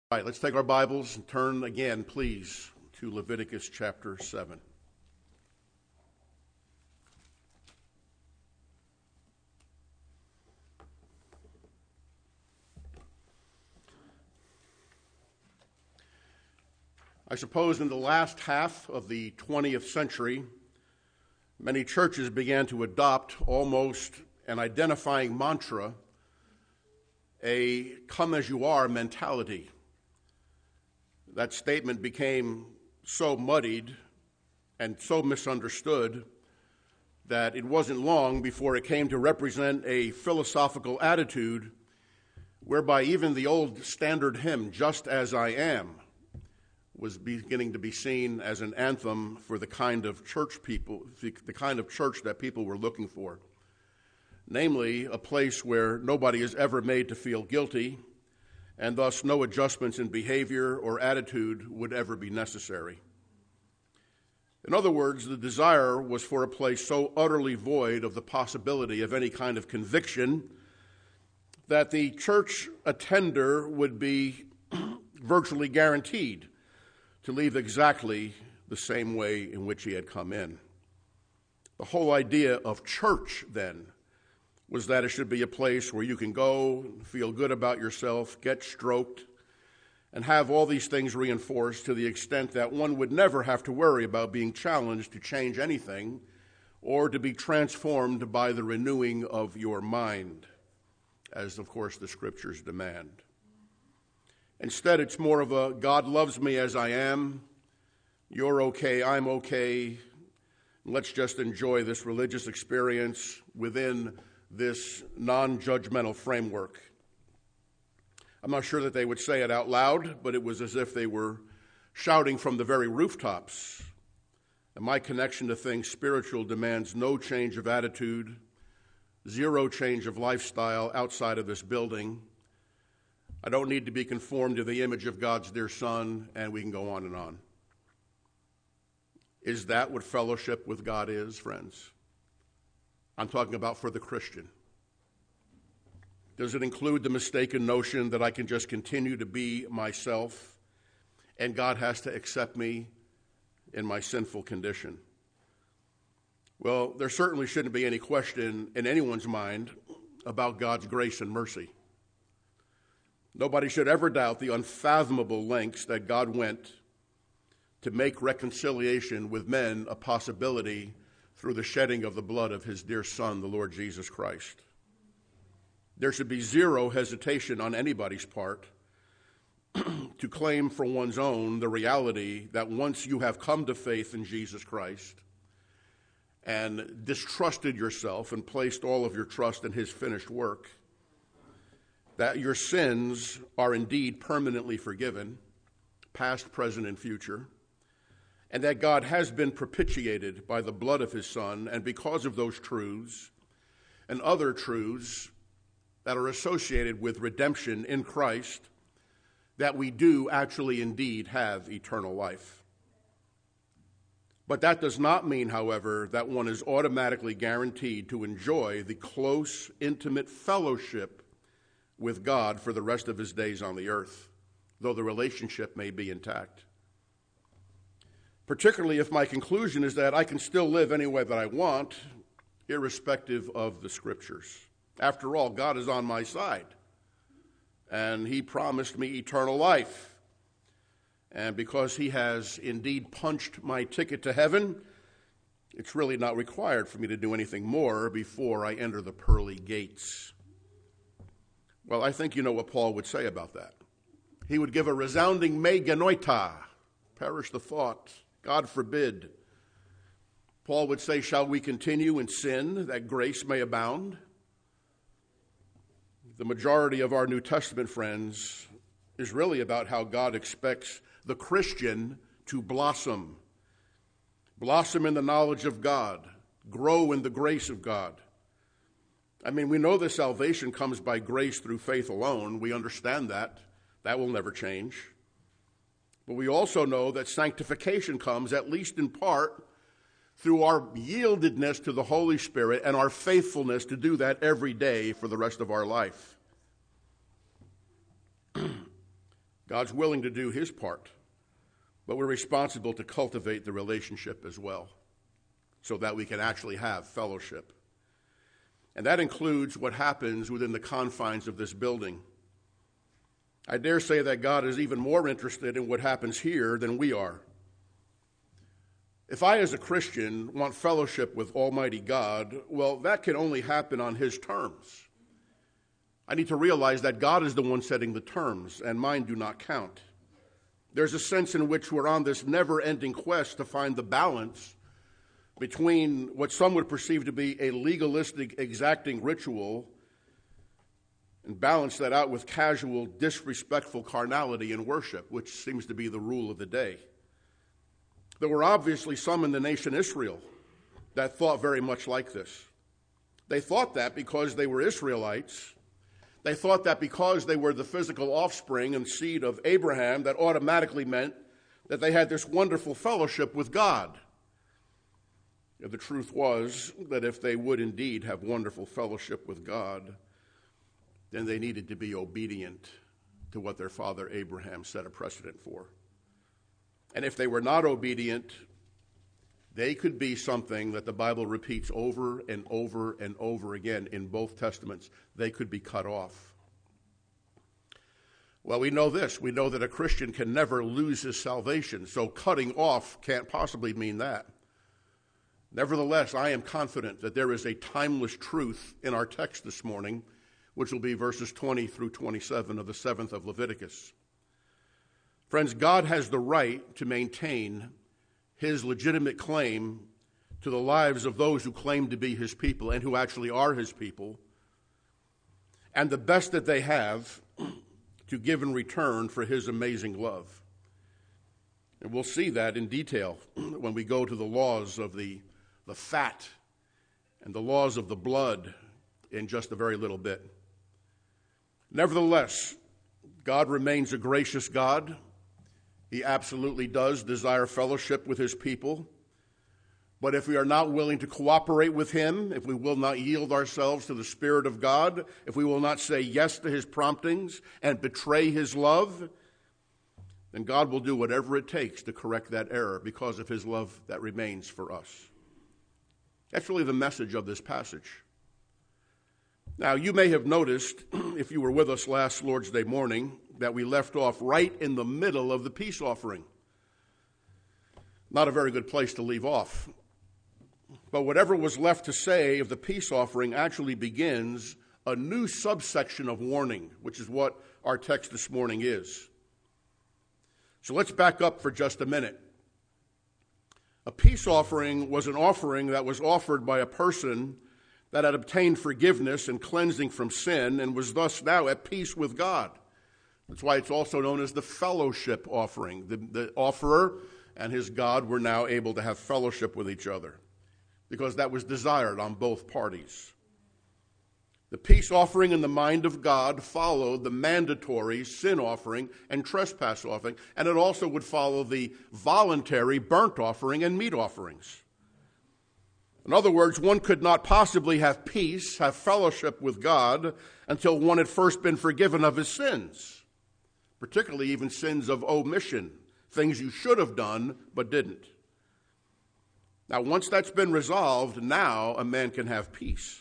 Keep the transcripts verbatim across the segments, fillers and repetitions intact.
All right, let's take our Bibles and turn again, please, to Leviticus chapter seven. I suppose in the last half of the twentieth century, many churches began to adopt almost an identifying mantra, a come-as-you-are mentality. That statement became so muddied and so misunderstood that it wasn't long before it came to represent a philosophical attitude whereby even the old standard hymn, "Just as I Am," was beginning to be seen as an anthem for the kind of church people, the kind of church that people were looking for. Namely, a place where nobody is ever made to feel guilty, and thus no adjustments in behavior or attitude would ever be necessary. In other words, the desire was for a place so utterly void of the possibility of any kind of conviction that the church attender would be virtually guaranteed to leave exactly the same way in which he had come in. The whole idea of church, then, was that it should be a place where you can go, feel good about yourself, get stroked, and have all these things reinforced to the extent that one would never have to worry about being challenged to change anything or to be transformed by the renewing of your mind, as, of course, the Scriptures demand. Instead, it's more of a God loves me as I am, you're okay, I'm okay, let's just enjoy this religious experience within this non-judgmental framework. I'm not sure that they would say it out loud, but it was as if they were shouting from the very rooftops. And my connection to things spiritual demands no change of attitude, zero change of lifestyle outside of this building. I don't need to be conformed to the image of God's dear Son, and we can go on and on. Is that what fellowship with God is, friends? I'm talking about for the Christian. Does it include the mistaken notion that I can just continue to be myself and God has to accept me in my sinful condition? Well, there certainly shouldn't be any question in anyone's mind about God's grace and mercy. Nobody should ever doubt the unfathomable lengths that God went to make reconciliation with men a possibility through the shedding of the blood of his dear Son, the Lord Jesus Christ. There should be zero hesitation on anybody's part to claim for one's own the reality that once you have come to faith in Jesus Christ and distrusted yourself and placed all of your trust in his finished work, that your sins are indeed permanently forgiven, past, present, and future, and that God has been propitiated by the blood of his Son, and because of those truths and other truths that are associated with redemption in Christ, that we do actually indeed have eternal life. But that does not mean, however, that one is automatically guaranteed to enjoy the close, intimate fellowship with God for the rest of his days on the earth, though the relationship may be intact. Particularly if my conclusion is that I can still live any way that I want, irrespective of the Scriptures. After all, God is on my side, and he promised me eternal life. And because he has indeed punched my ticket to heaven, it's really not required for me to do anything more before I enter the pearly gates. Well, I think you know what Paul would say about that. He would give a resounding me genoita, perish the thought, God forbid. Paul would say, shall we continue in sin that grace may abound? The majority of our New Testament, friends, is really about how God expects the Christian to blossom. Blossom in the knowledge of God. Grow in the grace of God. I mean, we know that salvation comes by grace through faith alone. We understand that. That will never change. But we also know that sanctification comes, at least in part, through our yieldedness to the Holy Spirit and our faithfulness to do that every day for the rest of our life. God's willing to do his part, but we're responsible to cultivate the relationship as well so that we can actually have fellowship. And that includes what happens within the confines of this building. I dare say that God is even more interested in what happens here than we are. If I, as a Christian, want fellowship with Almighty God, well, that can only happen on his terms. I need to realize that God is the one setting the terms, and mine do not count. There's a sense in which we're on this never-ending quest to find the balance between what some would perceive to be a legalistic, exacting ritual and balance that out with casual, disrespectful carnality in worship, which seems to be the rule of the day. There were obviously some in the nation Israel that thought very much like this. They thought that because they were Israelites. They thought that because they were the physical offspring and seed of Abraham, that automatically meant that they had this wonderful fellowship with God. The truth was that if they would indeed have wonderful fellowship with God, then they needed to be obedient to what their father Abraham set a precedent for. And if they were not obedient, they could be something that the Bible repeats over and over and over again in both Testaments. They could be cut off. Well, we know this. We know that a Christian can never lose his salvation, so cutting off can't possibly mean that. Nevertheless, I am confident that there is a timeless truth in our text this morning, which will be verses twenty through twenty-seven of the seventh of Leviticus. Friends, God has the right to maintain his legitimate claim to the lives of those who claim to be his people and who actually are his people, and the best that they have to give in return for his amazing love. And we'll see that in detail when we go to the laws of the, the fat and the laws of the blood in just a very little bit. Nevertheless, God remains a gracious God. He absolutely does desire fellowship with his people. But if we are not willing to cooperate with him, if we will not yield ourselves to the Spirit of God, if we will not say yes to his promptings and betray his love, then God will do whatever it takes to correct that error because of his love that remains for us. That's really the message of this passage. Now, you may have noticed, if you were with us last Lord's Day morning, that we left off right in the middle of the peace offering. Not a very good place to leave off. But whatever was left to say of the peace offering actually begins a new subsection of warning, which is what our text this morning is. So let's back up for just a minute. A peace offering was an offering that was offered by a person that had obtained forgiveness and cleansing from sin and was thus now at peace with God. That's why it's also known as the fellowship offering. The, the offerer and his God were now able to have fellowship with each other because that was desired on both parties. The peace offering in the mind of God followed the mandatory sin offering and trespass offering, and it also would follow the voluntary burnt offering and meat offerings. In other words, one could not possibly have peace, have fellowship with God, until one had first been forgiven of his sins, particularly even sins of omission, things you should have done but didn't. Now, once that's been resolved, now a man can have peace.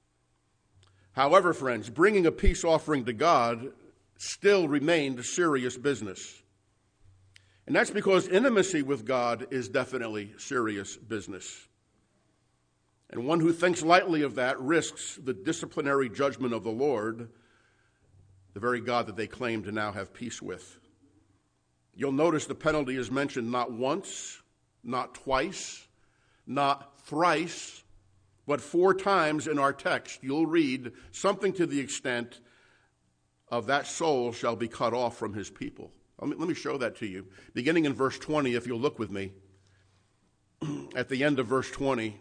However, friends, bringing a peace offering to God still remained serious business. And that's because intimacy with God is definitely serious business. And one who thinks lightly of that risks the disciplinary judgment of the Lord, the very God that they claim to now have peace with. You'll notice the penalty is mentioned not once, not twice, not thrice, but four times in our text. You'll read something to the extent of that soul shall be cut off from his people. Let me, let me show that to you. Beginning in verse twenty, if you'll look with me, at the end of verse twenty,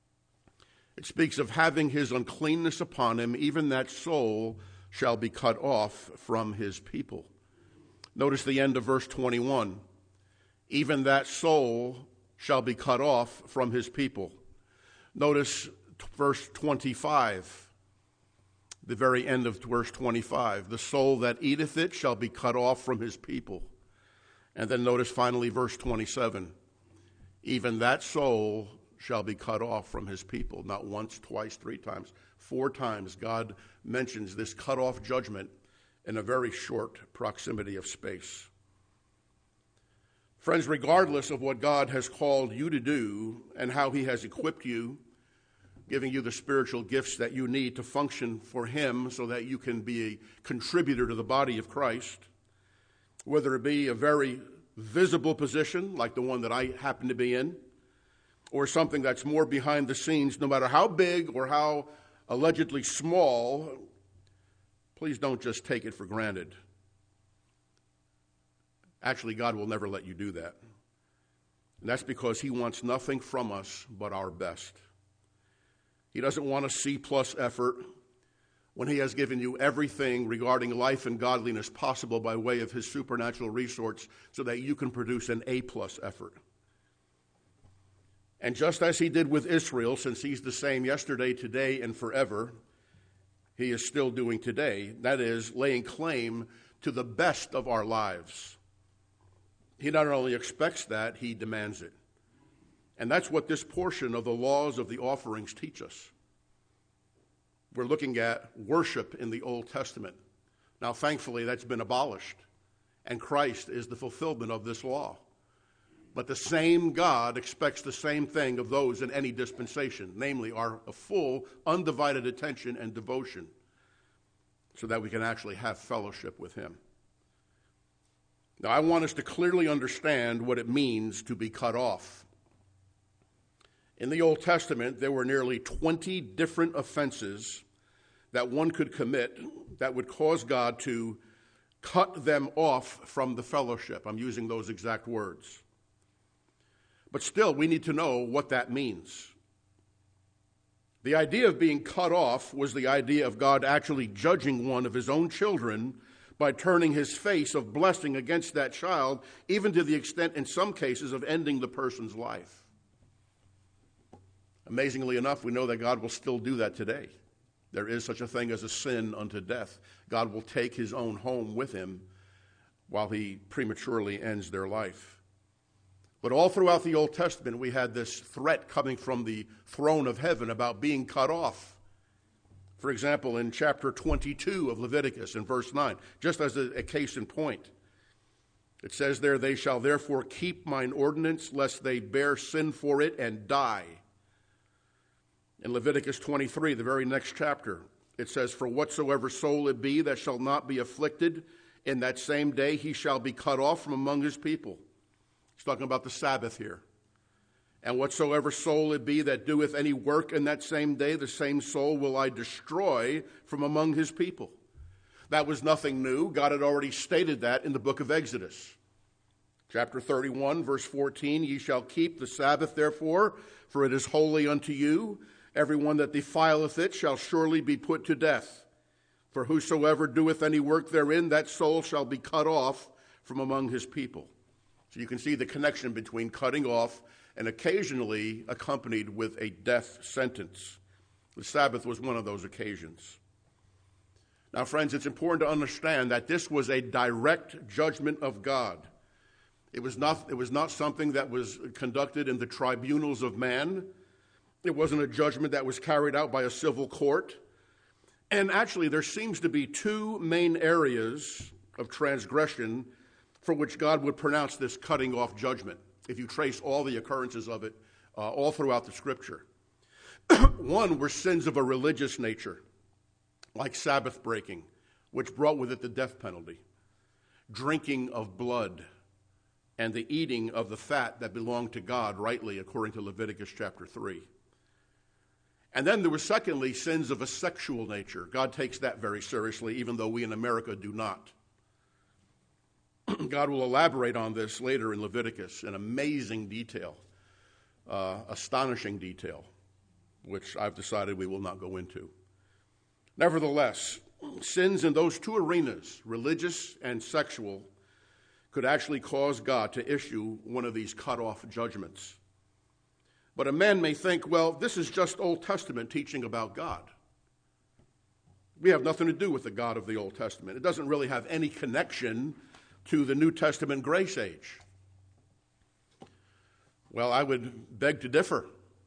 it speaks of having his uncleanness upon him, even that soul shall be cut off from his people. Notice the end of verse twenty-one. Even that soul shall be cut off from his people. Notice verse twenty-five. the very end of verse twenty-five. The soul that eateth it shall be cut off from his people. And then notice finally verse twenty-seven. Even that soul shall be cut off from his people. Not once, twice, three times. Four times God mentions this cut-off judgment in a very short proximity of space. Friends, regardless of what God has called you to do and how he has equipped you, giving you the spiritual gifts that you need to function for him so that you can be a contributor to the body of Christ, whether it be a very visible position like the one that I happen to be in, or something that's more behind the scenes, no matter how big or how allegedly small, please don't just take it for granted. Actually, God will never let you do that. And that's because he wants nothing from us but our best. He doesn't want a C-plus effort when he has given you everything regarding life and godliness possible by way of his supernatural resource so that you can produce an A-plus effort. And just as he did with Israel, since he's the same yesterday, today, and forever, he is still doing today. That is, laying claim to the best of our lives. He not only expects that, he demands it. And that's what this portion of the laws of the offerings teach us. We're looking at worship in the Old Testament. Now, thankfully, that's been abolished, and Christ is the fulfillment of this law. But the same God expects the same thing of those in any dispensation, namely our full, undivided attention and devotion, so that we can actually have fellowship with him. Now, I want us to clearly understand what it means to be cut off. In the Old Testament, there were nearly twenty different offenses that one could commit that would cause God to cut them off from the fellowship. I'm using those exact words. But still, we need to know what that means. The idea of being cut off was the idea of God actually judging one of his own children by turning his face of blessing against that child, even to the extent, in some cases, of ending the person's life. Amazingly enough, we know that God will still do that today. There is such a thing as a sin unto death. God will take his own home with him while he prematurely ends their life. But all throughout the Old Testament, we had this threat coming from the throne of heaven about being cut off. For example, in chapter twenty-two of Leviticus, in verse nine, just as a, a case in point, it says there, "They shall therefore keep mine ordinance, lest they bear sin for it and die." In Leviticus twenty-three, the very next chapter, it says, "For whatsoever soul it be that shall not be afflicted, in that same day he shall be cut off from among his people." He's talking about the Sabbath here. "And whatsoever soul it be that doeth any work in that same day, the same soul will I destroy from among his people." That was nothing new. God had already stated that in the book of Exodus. Chapter thirty-one, verse fourteen, "Ye shall keep the Sabbath, therefore, for it is holy unto you. Everyone that defileth it shall surely be put to death. For whosoever doeth any work therein, that soul shall be cut off from among his people." So you can see the connection between cutting off and occasionally accompanied with a death sentence. The Sabbath was one of those occasions. Now, friends, it's important to understand that this was a direct judgment of God. It was not, it was not something that was conducted in the tribunals of man. It wasn't a judgment that was carried out by a civil court. And actually, there seems to be two main areas of transgression for which God would pronounce this cutting off judgment, if you trace all the occurrences of it uh, all throughout the Scripture. One were sins of a religious nature, like Sabbath breaking, which brought with it the death penalty, drinking of blood, and the eating of the fat that belonged to God rightly, according to Leviticus chapter three. And then there were, secondly, sins of a sexual nature. God takes that very seriously, even though we in America do not. God will elaborate on this later in Leviticus in amazing detail, uh, astonishing detail, which I've decided we will not go into. Nevertheless, sins in those two arenas, religious and sexual, could actually cause God to issue one of these cut-off judgments. But a man may think, well, this is just Old Testament teaching about God. We have nothing to do with the God of the Old Testament. It doesn't really have any connection to the New Testament grace age. Well, I would beg to differ.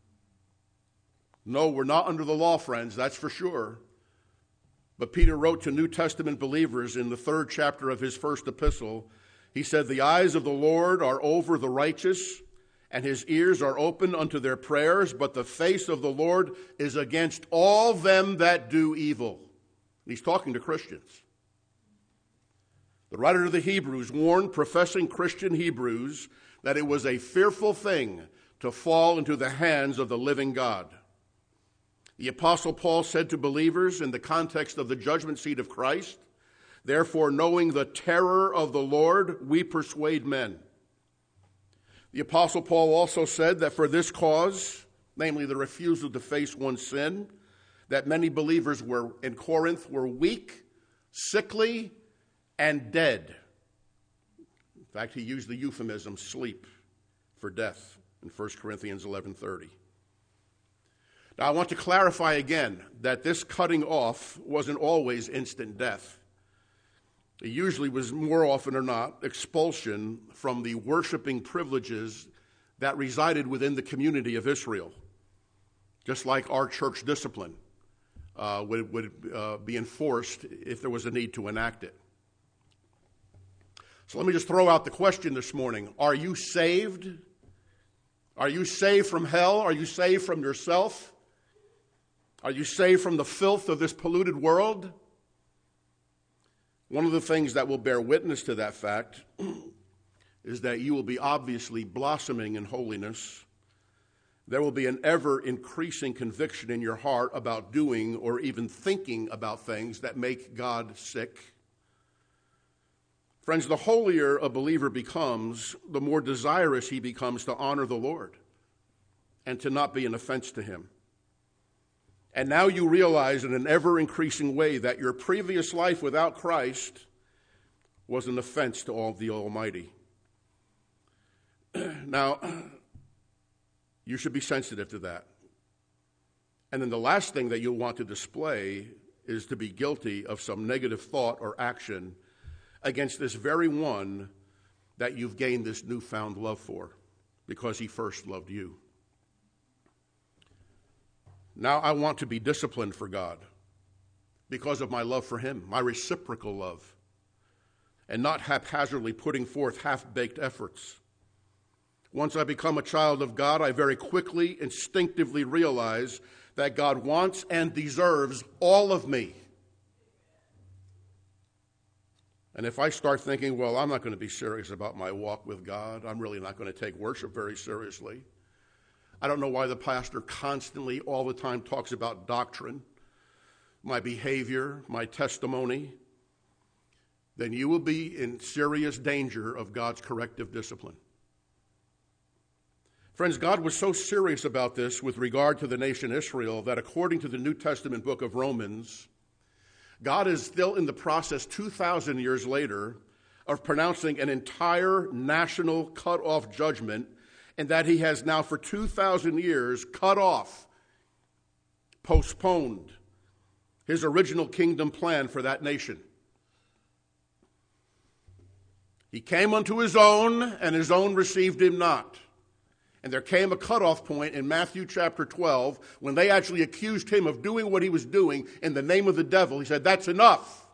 No, we're not under the law, friends, that's for sure. But Peter wrote to New Testament believers in the third chapter of his first epistle. He said, "The eyes of the Lord are over the righteous, and his ears are open unto their prayers, but the face of the Lord is against all them that do evil." He's talking to Christians. The writer to the Hebrews warned professing Christian Hebrews that it was a fearful thing to fall into the hands of the living God. The Apostle Paul said to believers in the context of the judgment seat of Christ, "Therefore, knowing the terror of the Lord, we persuade men." The Apostle Paul also said that for this cause, namely the refusal to face one's sin, that many believers were in Corinth were weak, sickly, and dead. In fact, he used the euphemism sleep for death in First Corinthians eleven thirty. Now, I want to clarify again that this cutting off wasn't always instant death. It usually was, more often or not, expulsion from the worshiping privileges that resided within the community of Israel, just like our church discipline uh, would, would uh, be enforced if there was a need to enact it. So let me just throw out the question this morning. Are you saved? Are you saved from hell? Are you saved from yourself? Are you saved from the filth of this polluted world? One of the things that will bear witness to that fact is that you will be obviously blossoming in holiness. There will be an ever-increasing conviction in your heart about doing or even thinking about things that make God sick. Friends, the holier a believer becomes, the more desirous he becomes to honor the Lord and to not be an offense to him. And now you realize in an ever-increasing way that your previous life without Christ was an offense to all the Almighty. Now, you should be sensitive to that. And then the last thing that you'll want to display is to be guilty of some negative thought or action against this very one that you've gained this newfound love for because he first loved you. Now I want to be disciplined for God because of my love for him, my reciprocal love, and not haphazardly putting forth half-baked efforts. Once I become a child of God, I very quickly, instinctively realize that God wants and deserves all of me. And if I start thinking, well, I'm not going to be serious about my walk with God, I'm really not going to take worship very seriously. I don't know why the pastor constantly, all the time, talks about doctrine, my behavior, my testimony. Then you will be in serious danger of God's corrective discipline. Friends, God was so serious about this with regard to the nation Israel that according to the New Testament book of Romans, God is still in the process two thousand years later of pronouncing an entire national cut-off judgment, and that he has now for two thousand years cut off, postponed his original kingdom plan for that nation. He came unto his own, and his own received him not. And there came a cutoff point in Matthew chapter twelve when they actually accused him of doing what he was doing in the name of the devil. He said, "That's enough."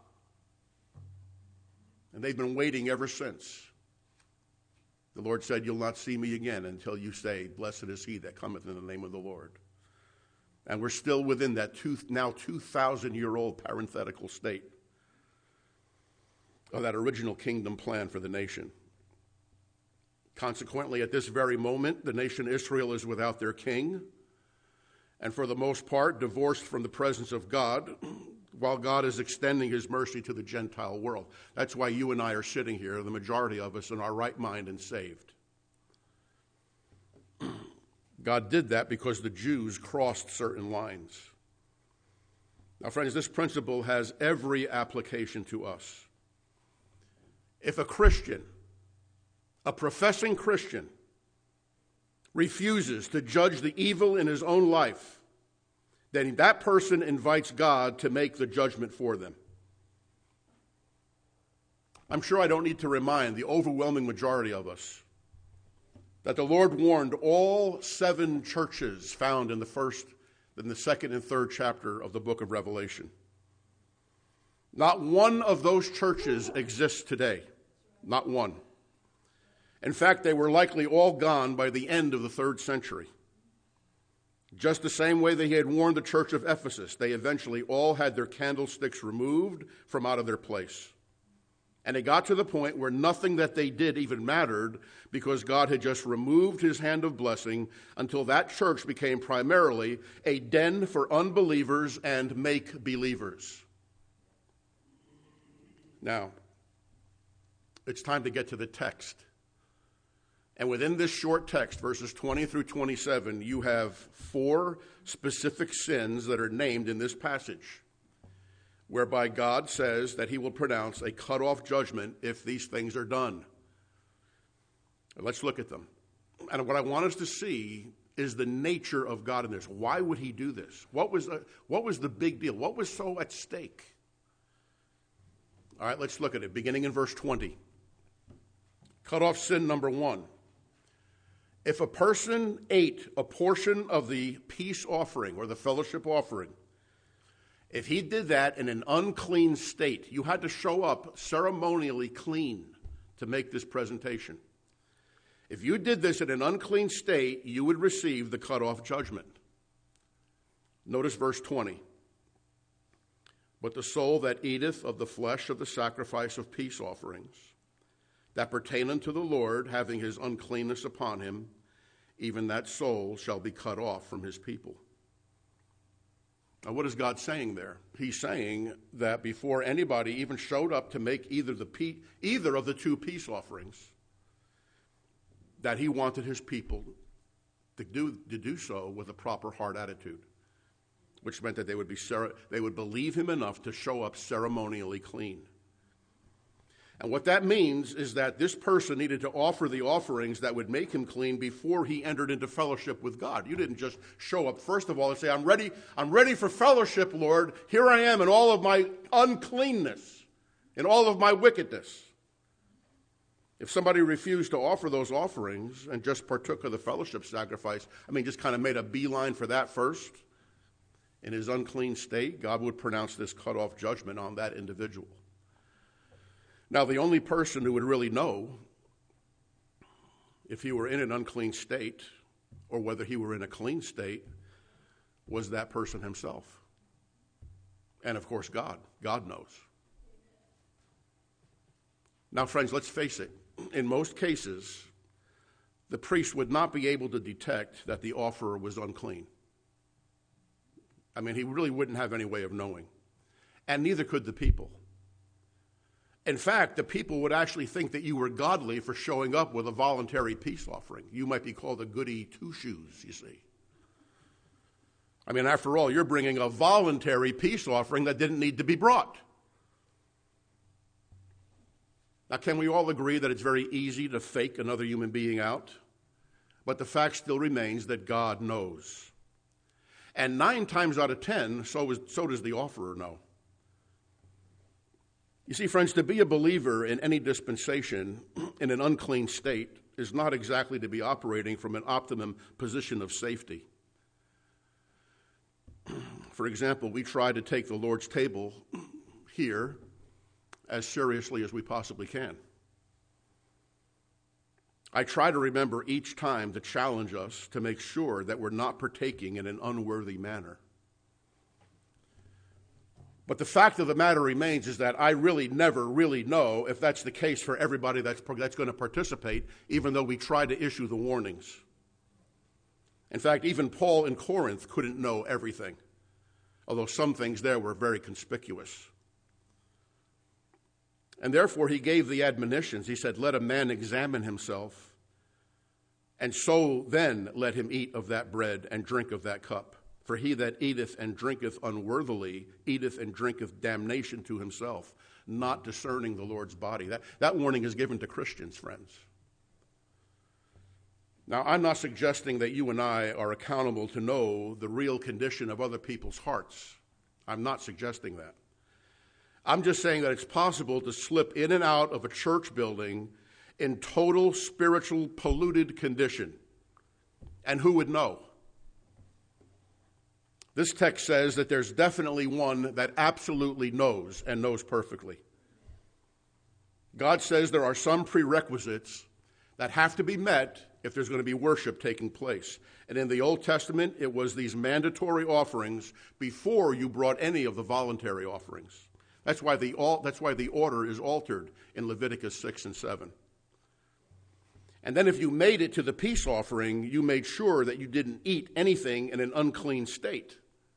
And they've been waiting ever since. The Lord said, "You'll not see me again until you say, 'Blessed is he that cometh in the name of the Lord.'" And we're still within that two, now two thousand year old parenthetical state of that original kingdom plan for the nation. Consequently, at this very moment, the nation Israel is without their king, and for the most part, divorced from the presence of God, while God is extending his mercy to the Gentile world. That's why you and I are sitting here, the majority of us, in our right mind and saved. God did that because the Jews crossed certain lines. Now, friends, this principle has every application to us. If a Christian, a professing Christian, refuses to judge the evil in his own life, then that person invites God to make the judgment for them. I'm sure I don't need to remind the overwhelming majority of us that the Lord warned all seven churches found in the first, in the second and third chapter of the book of Revelation. Not one of those churches exists today. Not one. In fact, they were likely all gone by the end of the third century. Just the same way they had warned the church of Ephesus, they eventually all had their candlesticks removed from out of their place. And it got to the point where nothing that they did even mattered because God had just removed his hand of blessing until that church became primarily a den for unbelievers and make-believers. Now, it's time to get to the text. And within this short text, verses twenty through twenty-seven, you have four specific sins that are named in this passage, whereby God says that he will pronounce a cut-off judgment if these things are done. Let's look at them. And what I want us to see is the nature of God in this. Why would he do this? What was the, what was the big deal? What was so at stake? All right, let's look at it, beginning in verse twenty. Cut-off sin number one. If a person ate a portion of the peace offering or the fellowship offering, if he did that in an unclean state, you had to show up ceremonially clean to make this presentation. If you did this in an unclean state, you would receive the cut-off judgment. Notice verse twenty. But the soul that eateth of the flesh of the sacrifice of peace offerings, that pertain unto the Lord, having his uncleanness upon him, even that soul shall be cut off from his people. Now, what is God saying there? He's saying that before anybody even showed up to make either the pe- either of the two peace offerings, that he wanted his people to do, to do so with a proper heart attitude, which meant that they would be they would believe him enough to show up ceremonially clean. And what that means is that this person needed to offer the offerings that would make him clean before he entered into fellowship with God. You didn't just show up, first of all, and say, I'm ready, I'm ready for fellowship, Lord. Here I am in all of my uncleanness, in all of my wickedness. If somebody refused to offer those offerings and just partook of the fellowship sacrifice, I mean, just kind of made a beeline for that first, in his unclean state, God would pronounce this cut-off judgment on that individual. Now, the only person who would really know if he were in an unclean state or whether he were in a clean state was that person himself. And, of course, God. God knows. Now, friends, let's face it. In most cases, the priest would not be able to detect that the offerer was unclean. I mean, he really wouldn't have any way of knowing. And neither could the people. In fact, the people would actually think that you were godly for showing up with a voluntary peace offering. You might be called a goody two-shoes, you see. I mean, after all, you're bringing a voluntary peace offering that didn't need to be brought. Now, can we all agree that it's very easy to fake another human being out? But the fact still remains that God knows. And nine times out of ten, so, is, so does the offerer know. You see, friends, to be a believer in any dispensation in an unclean state is not exactly to be operating from an optimum position of safety. For example, we try to take the Lord's table here as seriously as we possibly can. I try to remember each time to challenge us to make sure that we're not partaking in an unworthy manner. But the fact of the matter remains is that I really never really know if that's the case for everybody that's, that's going to participate, even though we try to issue the warnings. In fact, even Paul in Corinth couldn't know everything, although some things there were very conspicuous. And therefore he gave the admonitions. He said, let a man examine himself, and so then let him eat of that bread and drink of that cup. For he that eateth and drinketh unworthily eateth and drinketh damnation to himself, not discerning the Lord's body. That, that warning is given to Christians, friends. Now, I'm not suggesting that you and I are accountable to know the real condition of other people's hearts. I'm not suggesting that. I'm just saying that it's possible to slip in and out of a church building in total spiritual polluted condition. And who would know? This text says that there's definitely one that absolutely knows and knows perfectly. God says there are some prerequisites that have to be met if there's going to be worship taking place. And in the Old Testament, it was these mandatory offerings before you brought any of the voluntary offerings. That's why the, that's why the order is altered in Leviticus six and seven. And then if you made it to the peace offering, you made sure that you didn't eat anything in an unclean state.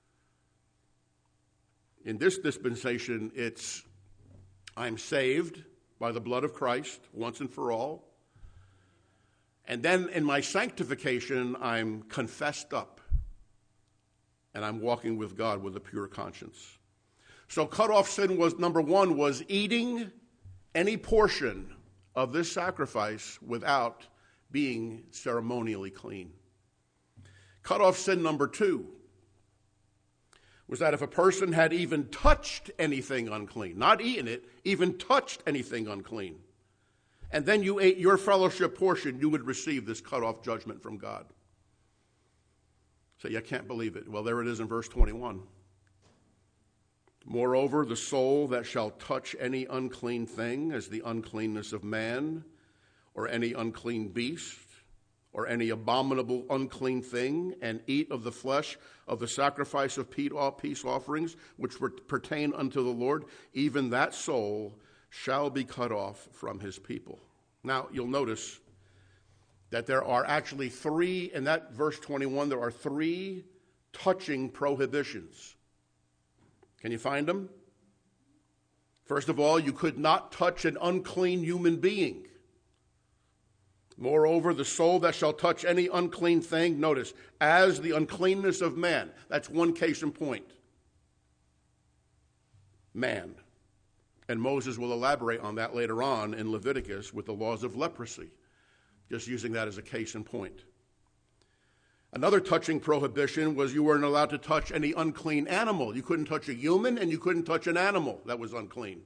In this dispensation, it's, I'm saved by the blood of Christ once and for all. And then in my sanctification, I'm confessed up. And I'm walking with God with a pure conscience. So cut-off sin was, number one, was eating any portion of this sacrifice without being ceremonially clean. Cut-off sin number two was that if a person had even touched anything unclean, not eaten it, even touched anything unclean, and then you ate your fellowship portion, you would receive this cut-off judgment from God. So you can't believe it. Well, there it is in verse twenty-one. Moreover, the soul that shall touch any unclean thing, as the uncleanness of man, or any unclean beast, or any abominable unclean thing, and eat of the flesh of the sacrifice of peace offerings, which pertain unto the Lord, even that soul shall be cut off from his people. Now, you'll notice that there are actually three, in that verse twenty-one, there are three touching prohibitions. Can you find them? First of all, you could not touch an unclean human being. Moreover, the soul that shall touch any unclean thing, notice, as the uncleanness of man. That's one case in point. Man. And Moses will elaborate on that later on in Leviticus with the laws of leprosy, just using that as a case in point. Another touching prohibition was you weren't allowed to touch any unclean animal. You couldn't touch a human and you couldn't touch an animal that was unclean.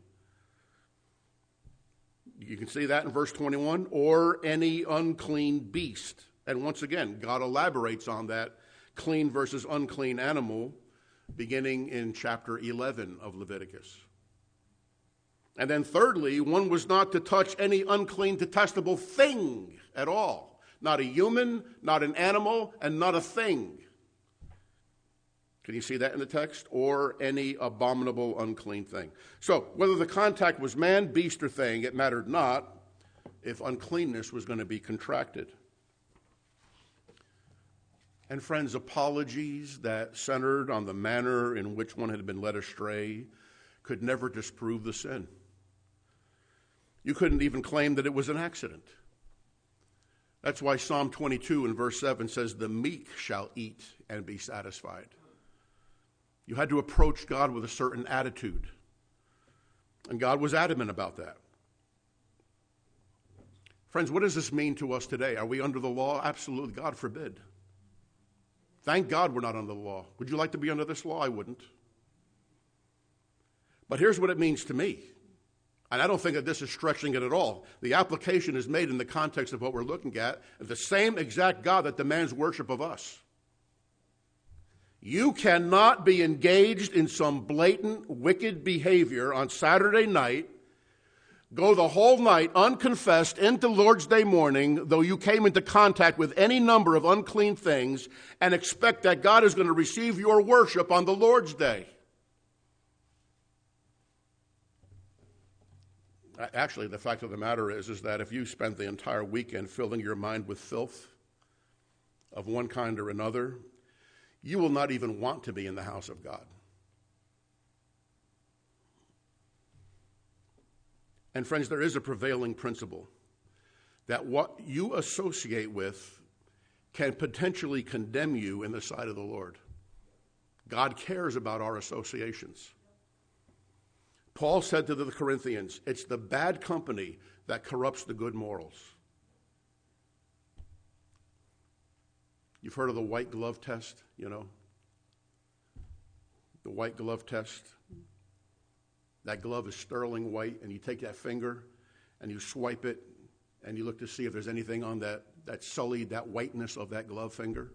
You can see that in verse twenty-one, or any unclean beast. And once again, God elaborates on that clean versus unclean animal beginning in chapter eleven of Leviticus. And then thirdly, one was not to touch any unclean, detestable thing at all. Not a human, not an animal, and not a thing. Can you see that in the text? Or any abominable, unclean thing. So, whether the contact was man, beast, or thing, it mattered not if uncleanness was going to be contracted. And friends, apologies that centered on the manner in which one had been led astray could never disprove the sin. You couldn't even claim that it was an accident. That's why Psalm twenty-two in verse seven says, the meek shall eat and be satisfied. You had to approach God with a certain attitude. And God was adamant about that. Friends, what does this mean to us today? Are we under the law? Absolutely, God forbid. Thank God we're not under the law. Would you like to be under this law? I wouldn't. But here's what it means to me. And I don't think that this is stretching it at all. The application is made in the context of what we're looking at. The same exact God that demands worship of us. You cannot be engaged in some blatant, wicked behavior on Saturday night, go the whole night unconfessed into Lord's Day morning, though you came into contact with any number of unclean things, and expect that God is going to receive your worship on the Lord's Day. Actually, the fact of the matter is, is that if you spent the entire weekend filling your mind with filth of one kind or another, you will not even want to be in the house of God. And friends, there is a prevailing principle that what you associate with can potentially condemn you in the sight of the Lord. God cares about our associations. Paul said to the Corinthians, it's the bad company that corrupts the good morals. You've heard of the white glove test, you know? The white glove test. That glove is sterling white, and you take that finger and you swipe it and you look to see if there's anything on that, that sullied, that whiteness of that glove finger.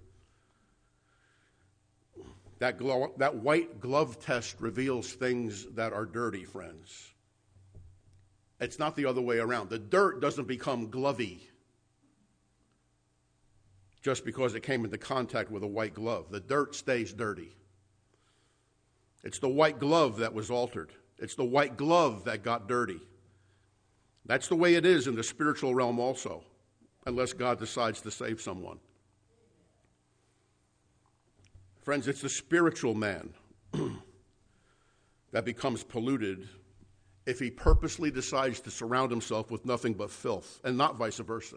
That, glo- that white glove test reveals things that are dirty, friends. It's not the other way around. The dirt doesn't become glovey just because it came into contact with a white glove. The dirt stays dirty. It's the white glove that was altered. It's the white glove that got dirty. That's the way it is in the spiritual realm also, unless God decides to save someone. Friends, it's the spiritual man that becomes polluted if he purposely decides to surround himself with nothing but filth, and not vice versa.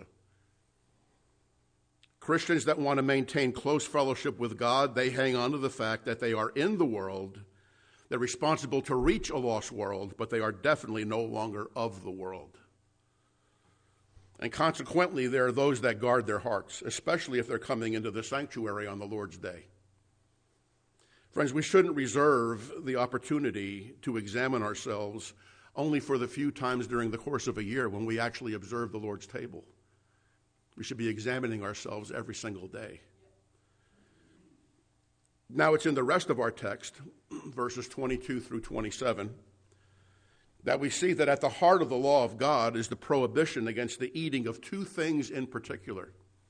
Christians that want to maintain close fellowship with God, they hang on to the fact that they are in the world. They're responsible to reach a lost world, but they are definitely no longer of the world. And consequently, there are those that guard their hearts, especially if they're coming into the sanctuary on the Lord's day. Friends, we shouldn't reserve the opportunity to examine ourselves only for the few times during the course of a year when we actually observe the Lord's table. We should be examining ourselves every single day. Now it's in the rest of our text, verses twenty-two through twenty-seven, that we see that at the heart of the law of God is the prohibition against the eating of two things in particular.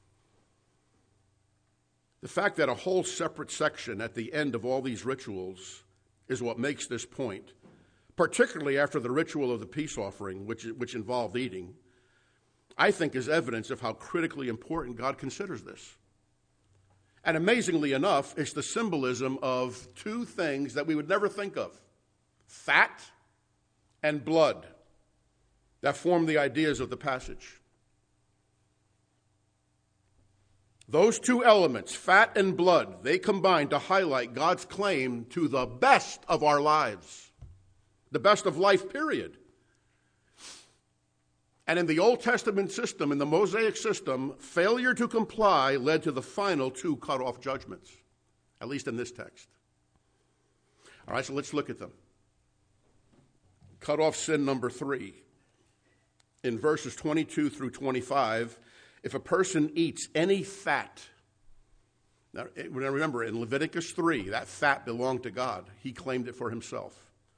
The fact that a whole separate section at the end of all these rituals is what makes this point, particularly after the ritual of the peace offering, which, which involved eating, I think is evidence of how critically important God considers this. And amazingly enough, it's the symbolism of two things that we would never think of: fat and blood, that form the ideas of the passage. Those two elements, fat and blood, they combine to highlight God's claim to the best of our lives, the best of life, period. And in the Old Testament system, in the Mosaic system, failure to comply led to the final two cut-off judgments, at least in this text. All right, so let's look at them. Cut-off sin number three. In verses twenty-two through twenty-five, if a person eats any fat, now remember in Leviticus three, that fat belonged to God. He claimed it for himself.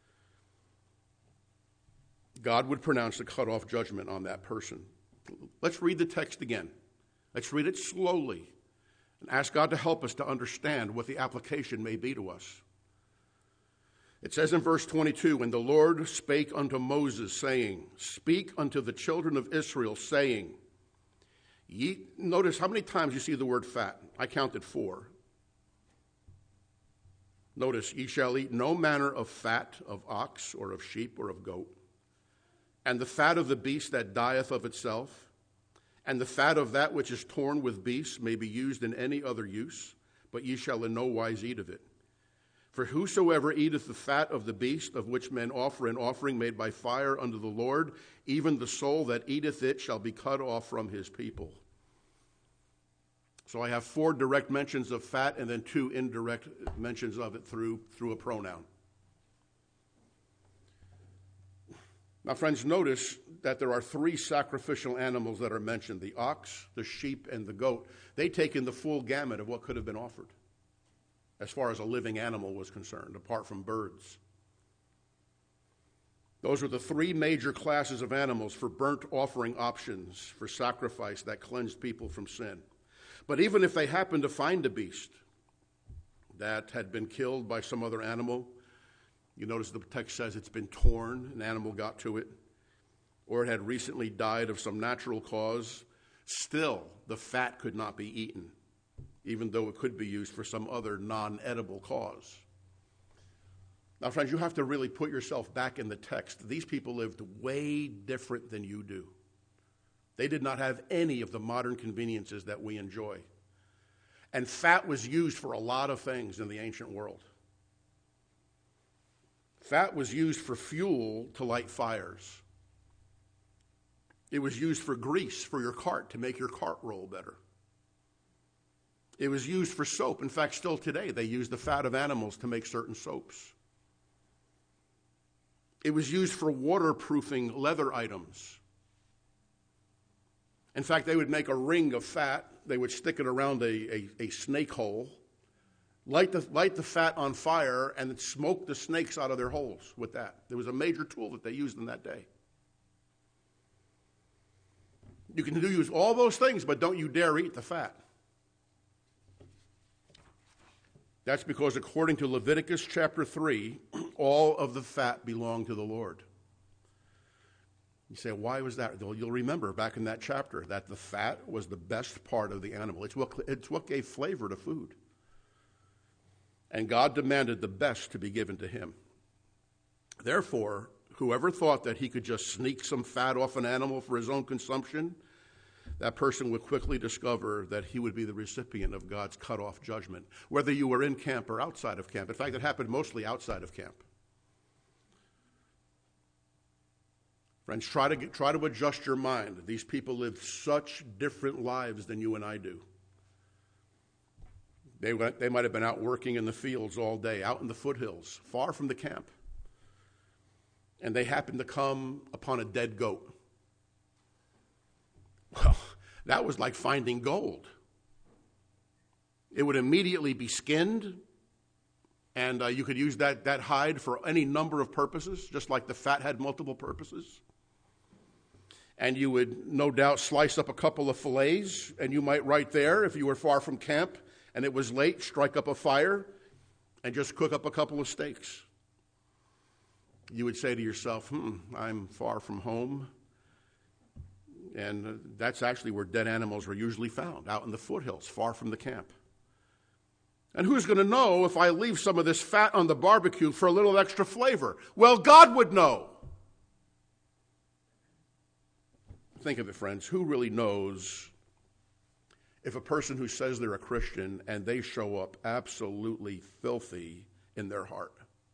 God would pronounce the cutoff judgment on that person. Let's read the text again. Let's read it slowly and ask God to help us to understand what the application may be to us. It says in verse twenty-two, "And the Lord spake unto Moses, saying, Speak unto the children of Israel, saying," Ye, notice how many times you see the word fat. I counted four. Notice, ye shall eat no manner of fat of ox or of sheep or of goat, and the fat of the beast that dieth of itself, and the fat of that which is torn with beasts may be used in any other use, but ye shall in no wise eat of it. For whosoever eateth the fat of the beast, of which men offer an offering made by fire unto the Lord, even the soul that eateth it shall be cut off from his people. So I have four direct mentions of fat and then two indirect mentions of it through, through a pronoun. Now, friends, notice that there are three sacrificial animals that are mentioned: the ox, the sheep, and the goat. They take in the full gamut of what could have been offered as far as a living animal was concerned, apart from birds. Those are the three major classes of animals for burnt offering options for sacrifice that cleansed people from sin. But even if they happened to find a beast that had been killed by some other animal, you notice the text says it's been torn, an animal got to it, or it had recently died of some natural cause, still the fat could not be eaten, even though it could be used for some other non-edible cause. Now, friends, you have to really put yourself back in the text. These people lived way different than you do. They did not have any of the modern conveniences that we enjoy. And fat was used for a lot of things in the ancient world. Fat was used for fuel to light fires. It was used for grease for your cart to make your cart roll better. It was used for soap. In fact, still today, they use the fat of animals to make certain soaps. It was used for waterproofing leather items. In fact, they would make a ring of fat. They would stick it around a, a, a snake hole, light the, light the fat on fire, and then smoke the snakes out of their holes with that. There was a major tool that they used in that day. You can do use all those things, but don't you dare eat the fat. That's because according to Leviticus chapter three, all of the fat belonged to the Lord. You say, why was that? Well, you'll remember back in that chapter that the fat was the best part of the animal. It's what, it's what gave flavor to food. And God demanded the best to be given to him. Therefore, whoever thought that he could just sneak some fat off an animal for his own consumption, that person would quickly discover that he would be the recipient of God's cut-off judgment, whether you were in camp or outside of camp. In fact, it happened mostly outside of camp. Friends, try to get, try to adjust your mind. These people live such different lives than you and I do. They, went, they might have been out working in the fields all day, out in the foothills, far from the camp. And they happened to come upon a dead goat. Well, that was like finding gold. It would immediately be skinned, and uh, you could use that, that hide for any number of purposes, just like the fat had multiple purposes. And you would no doubt slice up a couple of fillets, and you might right there, if you were far from camp and it was late, strike up a fire and just cook up a couple of steaks. You would say to yourself, hmm, I'm far from home. And uh, that's actually where dead animals were usually found, out in the foothills, far from the camp. And who's going to know if I leave some of this fat on the barbecue for a little extra flavor? Well, God would know. Think of it, friends. Who really knows if a person who says they're a Christian and they show up absolutely filthy in their heart?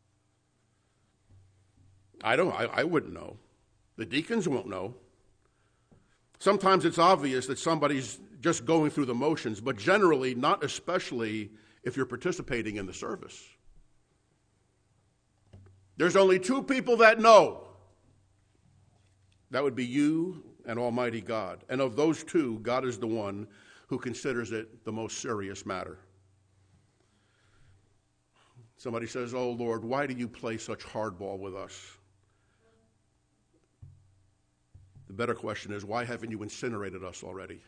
I don't. I, I wouldn't know. The deacons won't know. Sometimes it's obvious that somebody's just going through the motions, but generally, not especially if you're participating in the service. There's only two people that know. That would be you and Almighty God. And of those two, God is the one who considers it the most serious matter. Somebody says, oh, Lord, why do you play such hardball with us? The better question is, why haven't you incinerated us already?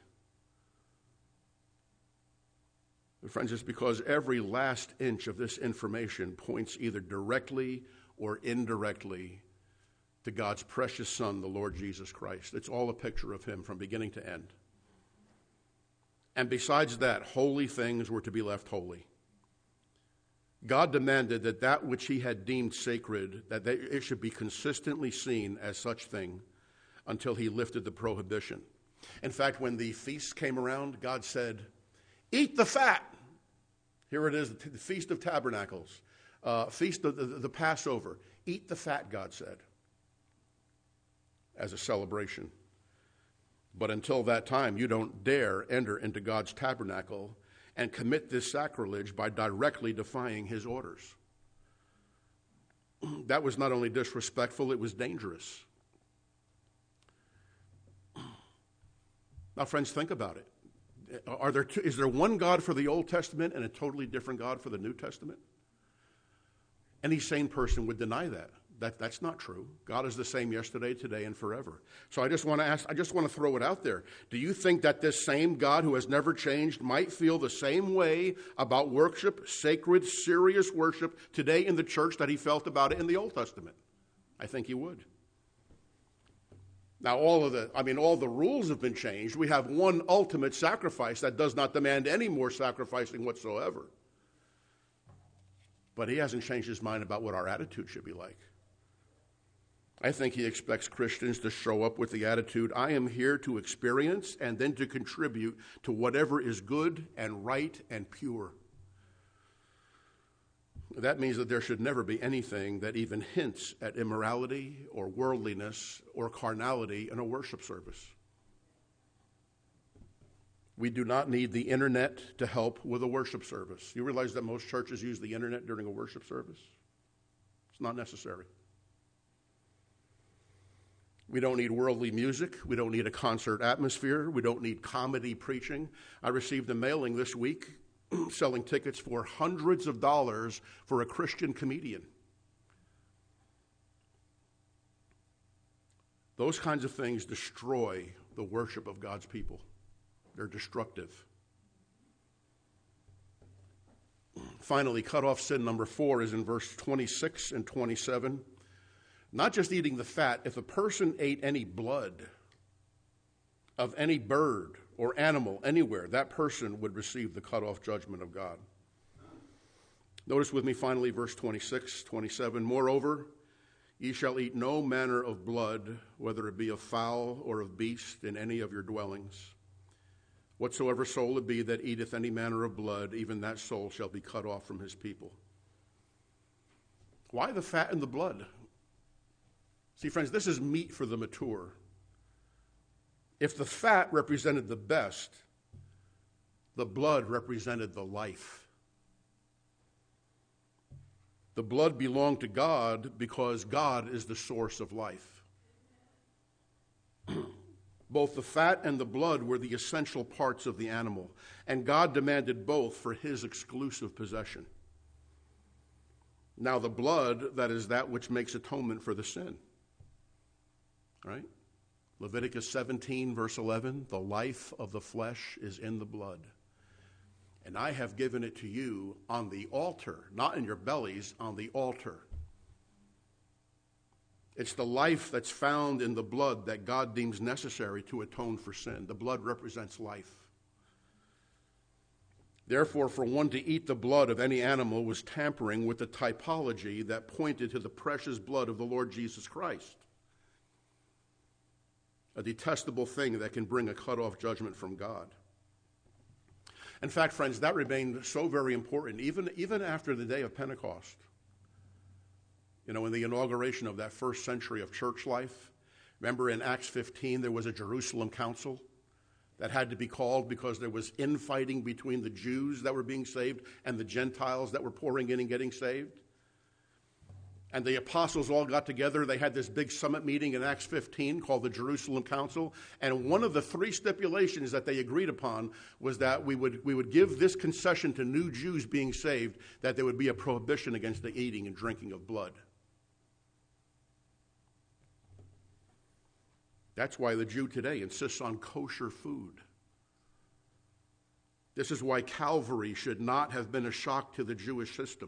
And friends, it's because every last inch of this information points either directly or indirectly to God's precious Son, the Lord Jesus Christ. It's all a picture of him from beginning to end. And besides that, holy things were to be left holy. God demanded that that which he had deemed sacred, that they, it should be consistently seen as such thing until he lifted the prohibition. In fact, when the feasts came around, God said, eat the fat. Here it is, the Feast of Tabernacles, uh, Feast of the, the, the Passover. Eat the fat, God said, as a celebration. But until that time, you don't dare enter into God's tabernacle and commit this sacrilege by directly defying his orders. That was not only disrespectful, it was dangerous. Now, friends, think about it. Are there two, is there one God for the Old Testament and a totally different God for the New Testament? Any sane person would deny that. That, that's not true. God is the same yesterday, today, and forever. So I just want to ask, I just want to throw it out there. Do you think that this same God who has never changed might feel the same way about worship, sacred, serious worship today in the church that he felt about it in the Old Testament? I think he would. Now, all of the, I mean, all the rules have been changed. We have one ultimate sacrifice that does not demand any more sacrificing whatsoever. But he hasn't changed his mind about what our attitude should be like. I think he expects Christians to show up with the attitude, I am here to experience and then to contribute to whatever is good and right and pure. That means that there should never be anything that even hints at immorality or worldliness or carnality in a worship service. We do not need the internet to help with a worship service. You realize that most churches use the internet during a worship service? It's not necessary. We don't need worldly music. We don't need a concert atmosphere. We don't need comedy preaching. I received a mailing this week selling tickets for hundreds of dollars for a Christian comedian. Those kinds of things destroy the worship of God's people. They're destructive. Finally, cut off sin number four is in verse twenty-six and twenty-seven. Not just eating the fat. If a person ate any blood of any bird or animal anywhere, that person would receive the cut-off judgment of God. Notice with me finally verse twenty-six, twenty-seven. Moreover, ye shall eat no manner of blood, whether it be of fowl or of beast, in any of your dwellings. Whatsoever soul it be that eateth any manner of blood, even that soul shall be cut off from his people. Why the fat and the blood? See, friends, this is meat for the mature. If the fat represented the best, the blood represented the life. The blood belonged to God because God is the source of life. Both the fat and the blood were the essential parts of the animal, and God demanded both for his exclusive possession. Now the blood, that is that which makes atonement for the sin. Right? Leviticus seventeen, verse eleven, the life of the flesh is in the blood. And I have given it to you on the altar, not in your bellies, on the altar. It's the life that's found in the blood that God deems necessary to atone for sin. The blood represents life. Therefore, for one to eat the blood of any animal was tampering with the typology that pointed to the precious blood of the Lord Jesus Christ. A detestable thing that can bring a cut-off judgment from God. In fact, friends, that remained so very important, even, even after the day of Pentecost. You know, in the inauguration of that first century of church life, remember in Acts fifteen, there was a Jerusalem council that had to be called because there was infighting between the Jews that were being saved and the Gentiles that were pouring in and getting saved. And the apostles all got together. They had this big summit meeting in Acts fifteen called the Jerusalem Council. And one of the three stipulations that they agreed upon was that we would, we would give this concession to new Jews being saved, that there would be a prohibition against the eating and drinking of blood. That's why the Jew today insists on kosher food. This is why Calvary should not have been a shock to the Jewish system.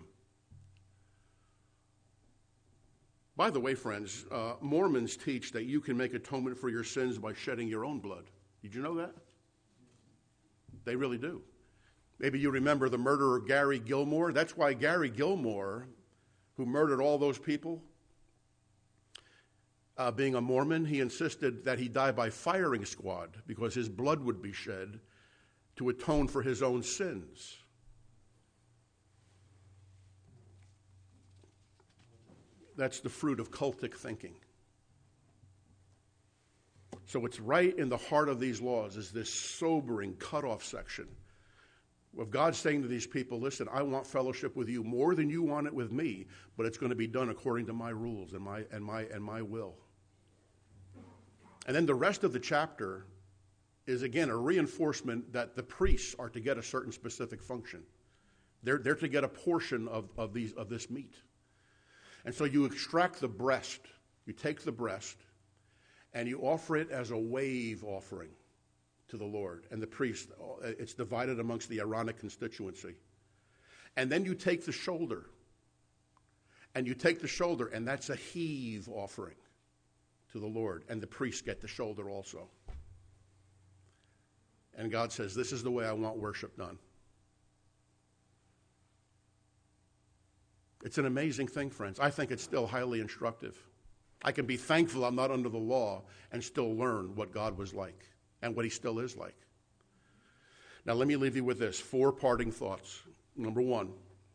By the way, friends, uh, Mormons teach that you can make atonement for your sins by shedding your own blood. Did you know that? They really do. Maybe you remember the murderer Gary Gilmore. That's why Gary Gilmore, who murdered all those people, uh, being a Mormon, he insisted that he die by firing squad because his blood would be shed to atone for his own sins. That's the fruit of cultic thinking. So it's right in the heart of these laws is this sobering cutoff section of God saying to these people, listen, I want fellowship with you more than you want it with me, but it's going to be done according to my rules and my and my and my will. And then the rest of the chapter is again a reinforcement that the priests are to get a certain specific function. They're they're to get a portion of, of these of this meat. And so you extract the breast, you take the breast, and you offer it as a wave offering to the Lord. And the priest, it's divided amongst the Aaronic constituency. And then you take the shoulder, and you take the shoulder, and that's a heave offering to the Lord. And the priests get the shoulder also. And God says, this is the way I want worship done. It's an amazing thing, friends. I think it's still highly instructive. I can be thankful I'm not under the law and still learn what God was like and what he still is like. Now, let me leave you with this. Four parting thoughts. Number one,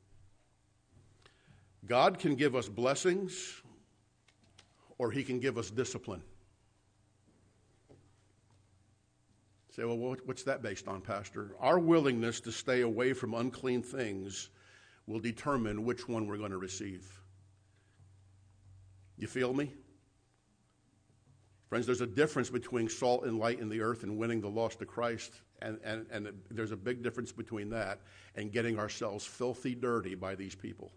God can give us blessings or he can give us discipline. Say, well, what's that based on, Pastor? Our willingness to stay away from unclean things will determine which one we're going to receive. You feel me? Friends, there's a difference between salt and light in the earth and winning the lost to Christ, and, and, and there's a big difference between that and getting ourselves filthy dirty by these people.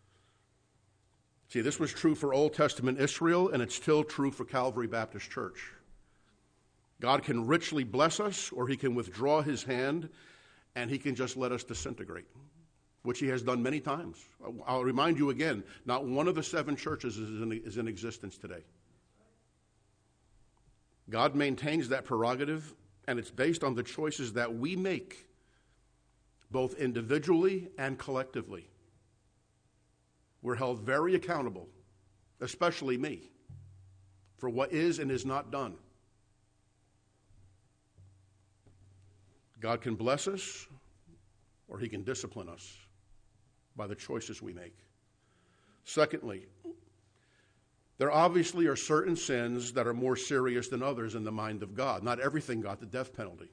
See, this was true for Old Testament Israel, and it's still true for Calvary Baptist Church. God can richly bless us, or he can withdraw his hand, and he can just let us disintegrate, which he has done many times. I'll remind you again, not one of the seven churches is in, is in existence today. God maintains that prerogative, and it's based on the choices that we make, both individually and collectively. We're held very accountable, especially me, for what is and is not done. God can bless us, or he can discipline us by the choices we make. Secondly, there obviously are certain sins that are more serious than others in the mind of God. Not everything got the death penalty.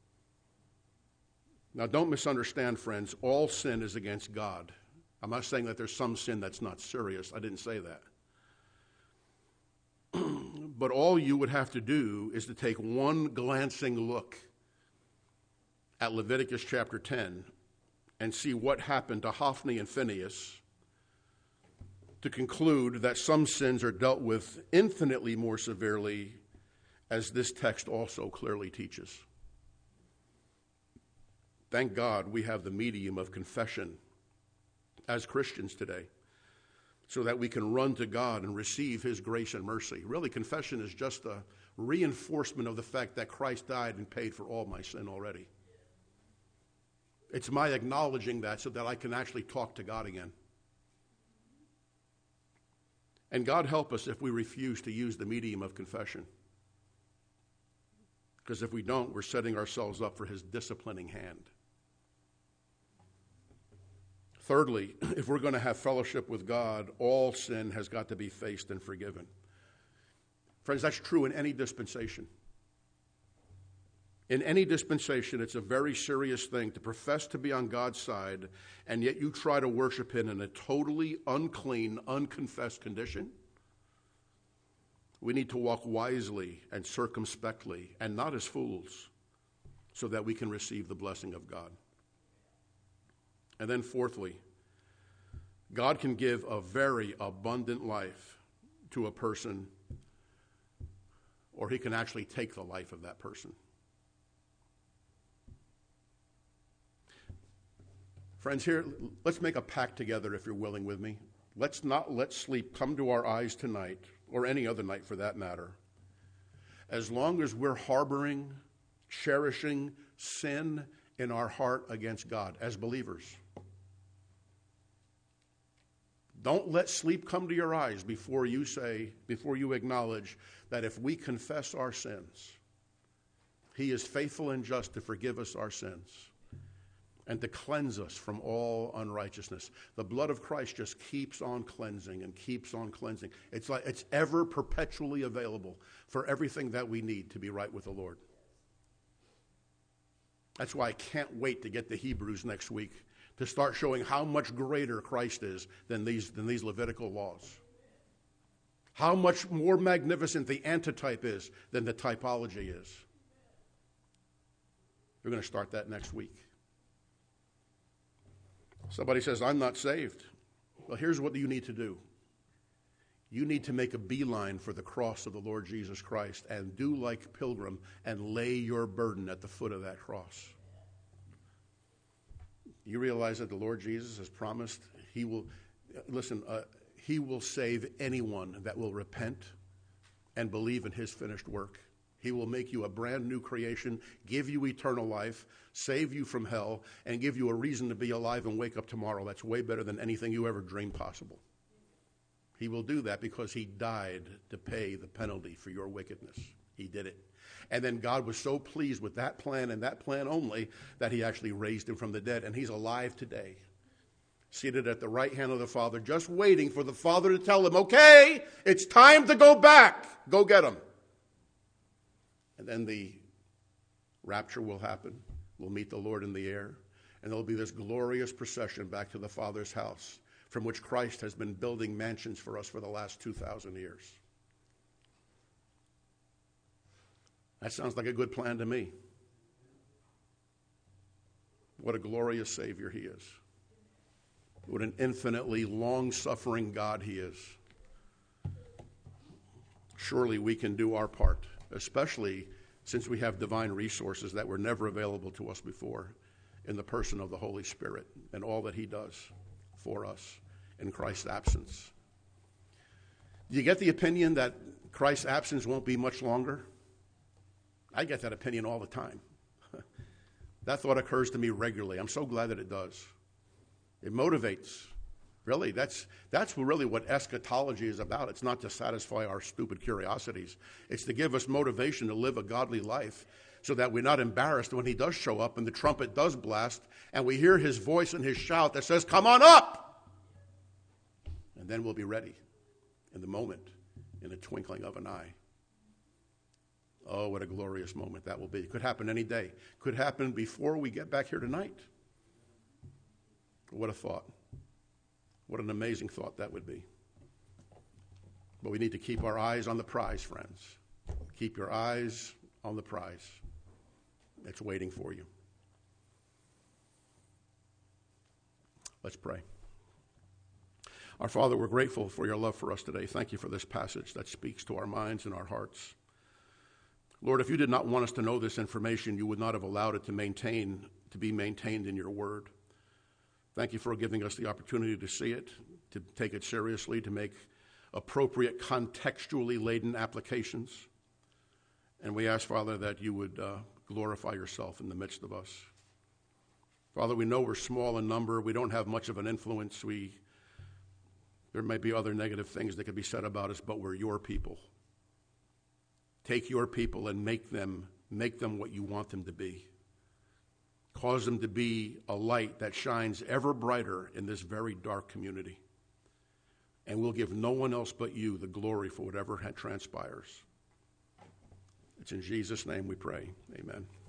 Now, don't misunderstand, friends. All sin is against God. I'm not saying that there's some sin that's not serious. I didn't say that. But all you would have to do is to take one glancing look at Leviticus chapter ten and see what happened to Hophni and Phinehas to conclude that some sins are dealt with infinitely more severely, as this text also clearly teaches. Thank God we have the medium of confession as Christians today, so that we can run to God and receive his grace and mercy. Really, confession is just a reinforcement of the fact that Christ died and paid for all my sin already. It's my acknowledging that so that I can actually talk to God again. And God help us if we refuse to use the medium of confession. Because if we don't, we're setting ourselves up for his disciplining hand. Thirdly, if we're going to have fellowship with God, all sin has got to be faced and forgiven. Friends, that's true in any dispensation. In any dispensation, it's a very serious thing to profess to be on God's side, and yet you try to worship him in a totally unclean, unconfessed condition. We need to walk wisely and circumspectly, and not as fools, so that we can receive the blessing of God. And then fourthly, God can give a very abundant life to a person, or he can actually take the life of that person. Friends, here, let's make a pact together if you're willing with me. Let's not let sleep come to our eyes tonight, or any other night for that matter, as long as we're harboring, cherishing sin in our heart against God as believers. Don't let sleep come to your eyes before you say, before you acknowledge that if we confess our sins, he is faithful and just to forgive us our sins and to cleanse us from all unrighteousness. The blood of Christ just keeps on cleansing and keeps on cleansing. It's like it's ever perpetually available for everything that we need to be right with the Lord. That's why I can't wait to get to Hebrews next week to start showing how much greater Christ is than these, than these Levitical laws. How much more magnificent the antitype is than the typology is. We're going to start that next week. Somebody says, I'm not saved. Well, here's what you need to do. You need to make a beeline for the cross of the Lord Jesus Christ and do like Pilgrim and lay your burden at the foot of that cross. You realize that the Lord Jesus has promised he will, listen, uh, he will save anyone that will repent and believe in his finished work. He will make you a brand new creation, give you eternal life, save you from hell, and give you a reason to be alive and wake up tomorrow. That's way better than anything you ever dreamed possible. He will do that because he died to pay the penalty for your wickedness. He did it. And then God was so pleased with that plan and that plan only that he actually raised him from the dead. And he's alive today, seated at the right hand of the Father, just waiting for the Father to tell him, okay, it's time to go back. Go get him. And then the Rapture will happen. We'll meet the Lord in the air. And there'll be this glorious procession back to the Father's house, from which Christ has been building mansions for us for the last two thousand years. That sounds like a good plan to me. What a glorious Savior he is. What an infinitely long-suffering God he is. Surely we can do our part, especially since we have divine resources that were never available to us before in the person of the Holy Spirit and all that he does for us in Christ's absence. Do you get the opinion that Christ's absence won't be much longer? I get that opinion all the time. That thought occurs to me regularly. I'm so glad that it does. It motivates. Really, that's that's really what eschatology is about. It's not to satisfy our stupid curiosities. It's to give us motivation to live a godly life so that we're not embarrassed when he does show up and the trumpet does blast and we hear his voice and his shout that says, "Come on up!" And then we'll be ready in the moment, in the twinkling of an eye. Oh, what a glorious moment that will be. It could happen any day. Could happen before we get back here tonight. What a thought. What an amazing thought that would be. But we need to keep our eyes on the prize, friends. Keep your eyes on the prize. It's waiting for you. Let's pray. Our Father, we're grateful for your love for us today. Thank you for this passage that speaks to our minds and our hearts. Lord, if you did not want us to know this information, you would not have allowed it to maintain, to be maintained in your word. Thank you for giving us the opportunity to see it, to take it seriously, to make appropriate contextually laden applications. And we ask, Father, that you would uh, glorify yourself in the midst of us. Father, we know we're small in number. We don't have much of an influence. We, there may be other negative things that could be said about us, but we're your people. Take your people and make them, make them what you want them to be. Cause them to be a light that shines ever brighter in this very dark community. And we'll give no one else but you the glory for whatever transpires. It's in Jesus' name we pray. Amen.